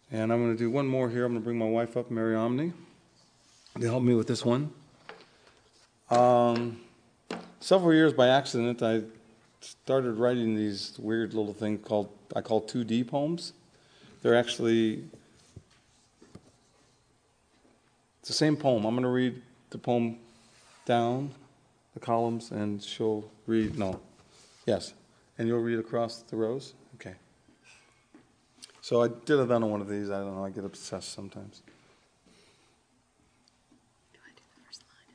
And I'm going to do one more here. I'm going to bring my wife up, Mary Omni, to help me with this one. Several years by accident, I started writing these weird little things I call 2D poems. They're actually, it's the same poem. I'm going to read the poem down the columns, and she'll read, and you'll read across the rows? Okay. So I did it on one of these. I don't know, I get obsessed sometimes. Do I do the first line?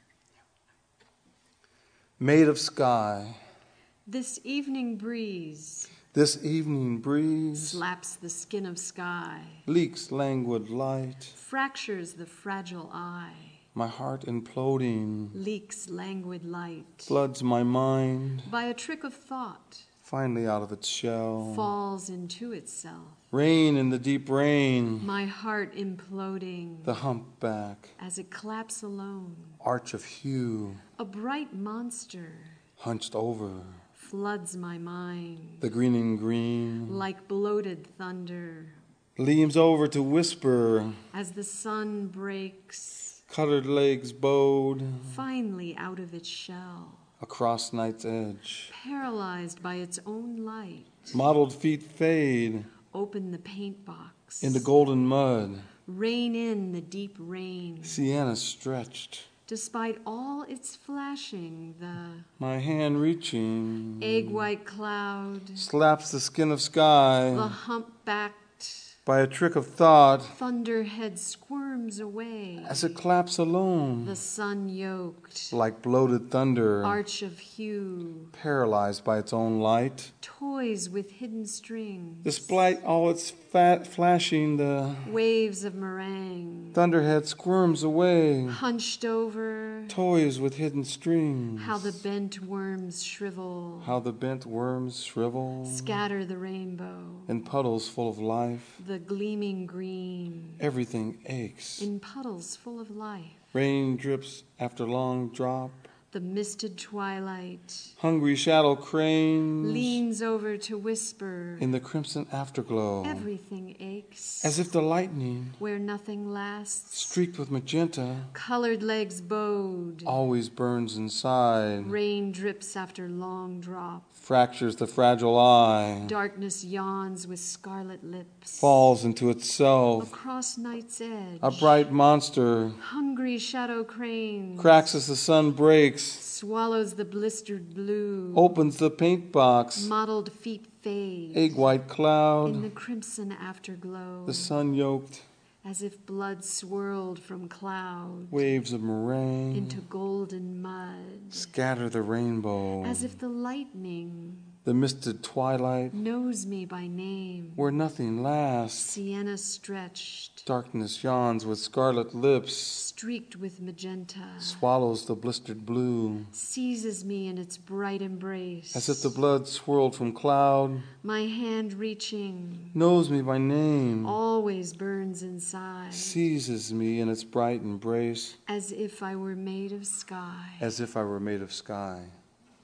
Made of sky. This evening breeze. This evening breeze. Slaps the skin of sky. Leaks languid light. Fractures the fragile eye. My heart imploding. Leaks languid light. Floods my mind. By a trick of thought. Finally out of its shell. Falls into itself. Rain in the deep rain. My heart imploding. The humpback. As it claps alone. Arch of hue. A bright monster. Hunched over. Floods my mind. The greening green. Like bloated thunder. Leans over to whisper. As the sun breaks. Colored legs bowed. Finally out of its shell. Across night's edge. Paralyzed by its own light. Mottled feet fade. Open the paint box. Into golden mud. Rain in the deep rain. Sienna stretched. Despite all its flashing, my hand reaching. Egg white cloud. Slaps the skin of sky. The humpbacked. By a trick of thought. Thunderhead squirms away. As it claps alone. The sun yoked. Like bloated thunder. Arch of hue. Paralyzed by its own light. Toys with hidden strings. Despite all its fat flashing, the waves of meringue. Thunderhead squirms away. Hunched over. Toys with hidden strings. How the bent worms shrivel. How the bent worms shrivel. Scatter the rainbow. In puddles full of life. The gleaming green. Everything aches. In puddles full of life. Rain drips after long drop. The misted twilight. Hungry shadow cranes. Leans over to whisper. In the crimson afterglow. Everything aches. As if the lightning. Where nothing lasts. Streaked with magenta. Colored legs bowed. Always burns inside. Rain drips after long drop. Fractures the fragile eye. Darkness yawns with scarlet lips. Falls into itself. Across night's edge. A bright monster. Hungry shadow cranes. Cracks as the sun breaks. Swallows the blistered blue. Opens the paint box. Mottled feet fade. Egg white cloud. In the crimson afterglow. The sun yoked. As if blood swirled from cloud. Waves of meringue. Into golden mud. Scatter the rainbow. As if the lightning. The misted twilight. Knows me by name. Where nothing lasts. Sienna stretched. Darkness yawns with scarlet lips. Streaked with magenta. Swallows the blistered blue. Seizes me in its bright embrace. As if the blood swirled from cloud. My hand reaching. Knows me by name. Always burns inside. Seizes me in its bright embrace. As if I were made of sky. As if I were made of sky.